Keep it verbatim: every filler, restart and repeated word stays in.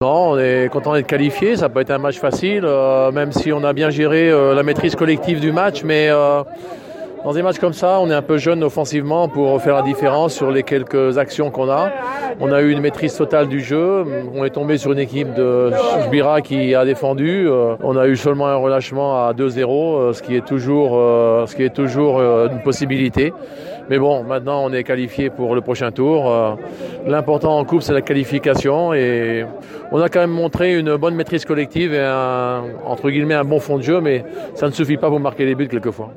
Non, on est content d'être qualifié, ça peut être un match facile, euh, même si on a bien géré euh, la maîtrise collective du match, mais euh, dans des matchs comme ça, on est un peu jeune offensivement pour faire la différence sur les quelques actions qu'on a. On a eu une maîtrise totale du jeu, on est tombé sur une équipe de Jbira qui a défendu, euh, on a eu seulement un relâchement à deux zéro, euh, ce qui est toujours, euh, ce qui est toujours euh, une possibilité. Mais bon, maintenant on est qualifié pour le prochain tour. Euh, l'important en coupe, c'est la qualification et on a quand même montré une bonne maîtrise collective et un, entre guillemets, un bon fond de jeu, mais ça ne suffit pas pour marquer les buts quelquefois.